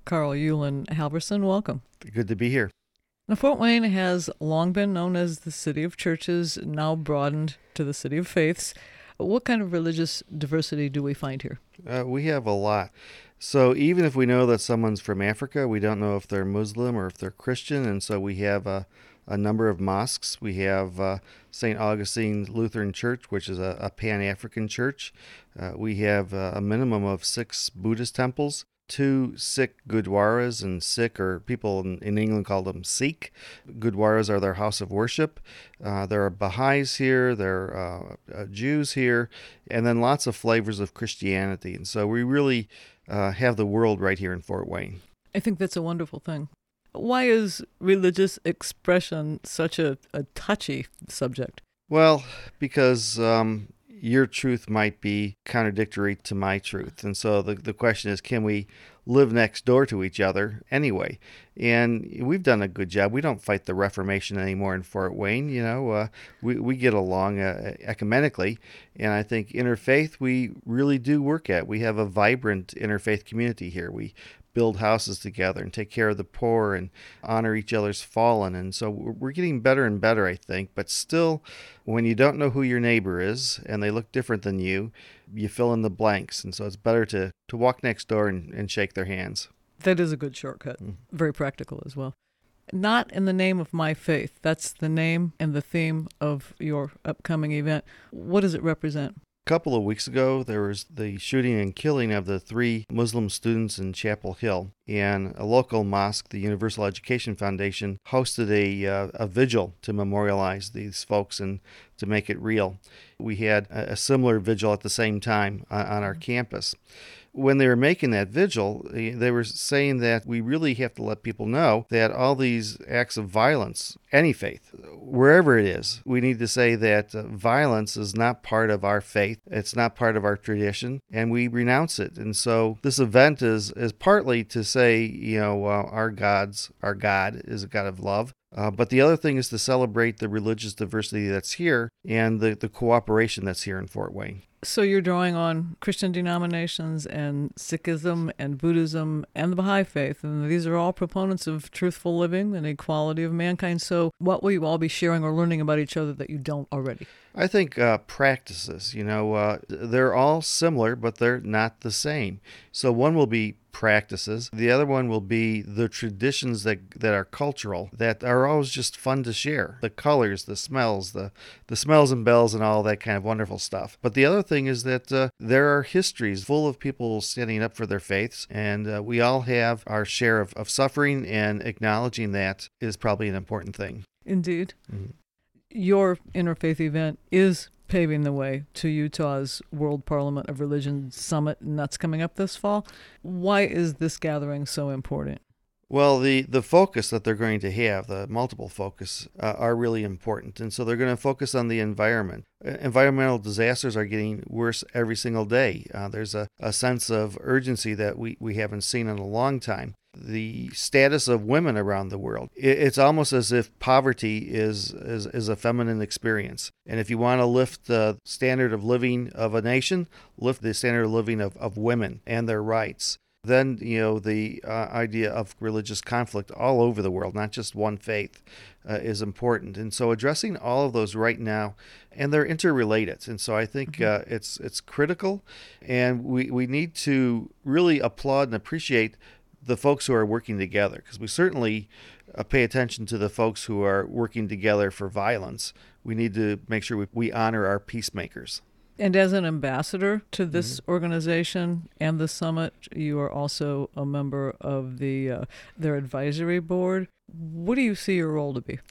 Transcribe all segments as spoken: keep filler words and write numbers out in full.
Carl Euland Halverson. Welcome. Good to be here. Now, Fort Wayne has long been known as the city of churches, now broadened to the city of faiths. What kind of religious diversity do we find here? Uh, we have a lot. So even if we know that someone's from Africa, we don't know if they're Muslim or if they're Christian, and so we have a, a number of mosques. We have uh, Saint Augustine Lutheran Church, which is a, a Pan-African church. Uh, we have uh, a minimum of six Buddhist temples, two Sikh Gurdwaras, and Sikh, or people in, in England call them Sikh. Gurdwaras are their house of worship. Uh, there are Baha'is here, there are uh, uh, Jews here, and then lots of flavors of Christianity. And so we really uh, have the world right here in Fort Wayne. I think that's a wonderful thing. Why is religious expression such a, a touchy subject? Well, because um, your truth might be contradictory to my truth. And so the, the question is, can we live next door to each other anyway? And we've done a good job. We don't fight the Reformation anymore in Fort Wayne. You know, uh, we, we get along uh, ecumenically. And I think interfaith we really do work at. We have a vibrant interfaith community here. We build houses together and take care of the poor and honor each other's fallen. And so we're getting better and better, I think. But still, when you don't know who your neighbor is and they look different than you, you fill in the blanks. And so it's better to, to walk next door and, and shake their hands. That is a good shortcut. Mm. Very practical as well. Not in the name of my faith. That's the name and the theme of your upcoming event. What does it represent? A couple of weeks ago, there was the shooting and killing of the three Muslim students in Chapel Hill, and a local mosque, the Universal Education Foundation, hosted a, uh, a vigil to memorialize these folks and to make it real. We had a, a similar vigil at the same time on, on our campus. When they were making that vigil, they were saying that we really have to let people know that all these acts of violence, any faith, wherever it is, we need to say that uh, violence is not part of our faith. It's not part of our tradition, and we renounce it. And so this event is, is partly to say, you know, uh, our God's, our God is a God of love. Uh, but the other thing is to celebrate the religious diversity that's here and the, the cooperation that's here in Fort Wayne. So you're drawing on Christian denominations and Sikhism and Buddhism and the Baha'i faith, and these are all proponents of truthful living and equality of mankind. So what will you all be sharing or learning about each other that you don't already? I think uh, practices, you know, uh, they're all similar, but they're not the same. So one will be practices. The other one will be the traditions that that are cultural, that are always just fun to share. The colors, the smells, the, the smells and bells and all that kind of wonderful stuff. But the other thing is that uh, there are histories full of people standing up for their faiths, and uh, we all have our share of, of suffering, and acknowledging that is probably an important thing. Indeed. Mm-hmm. Your interfaith event is paving the way to Utah's World Parliament of Religion Summit, and that's coming up this fall. Why is this gathering so important? Well, the, the focus that they're going to have, the multiple focus, uh, are really important. And so they're going to focus on the environment. Uh, environmental disasters are getting worse every single day. Uh, there's a, a sense of urgency that we, we haven't seen in a long time. The status of women around the world. It, it's almost as if poverty is, is, is a feminine experience. And if you want to lift the standard of living of a nation, lift the standard of living of, of women and their rights. Then, you know, the uh, idea of religious conflict all over the world, not just one faith, uh, is important. And so addressing all of those right now, and they're interrelated. And so I think uh, it's it's critical, and we, we need to really applaud and appreciate the folks who are working together, because we certainly uh, pay attention to the folks who are working together for violence. We need to make sure we, we honor our peacemakers. And as an ambassador to this mm-hmm. organization and the summit, you are also a member of the uh, their advisory board. What do you see your role to be?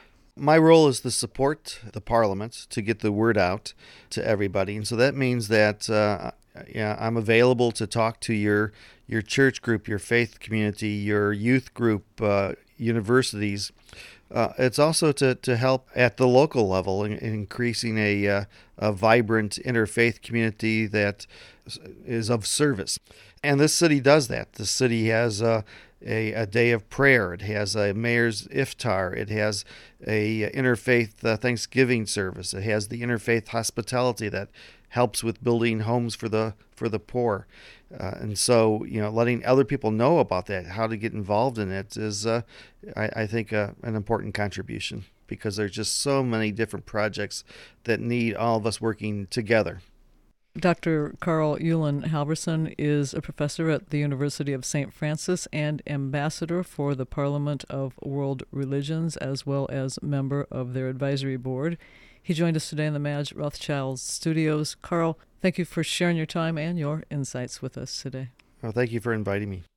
My role is to support the Parliament to get the word out to everybody. And so that means that uh, yeah, I'm available to talk to your your church group, your faith community, your youth group, uh, universities. Uh, it's also to, to help at the local level in, in increasing a, uh, a vibrant interfaith community that is of service. And this city does that. The city has a, a, a day of prayer. It has a mayor's iftar. It has a interfaith uh, Thanksgiving service. It has the interfaith hospitality that helps with building homes for the for the poor. Uh, and so, you know, letting other people know about that, how to get involved in it, is, uh, I, I think, uh, an important contribution, because there's just so many different projects that need all of us working together. Doctor Carl Uihlein Halvorson is a professor at the University of Saint Francis and ambassador for the Parliament of World Religions, as well as member of their advisory board. He joined us today in the Madge Rothschild studios. Carl, thank you for sharing your time and your insights with us today. Well, thank you for inviting me.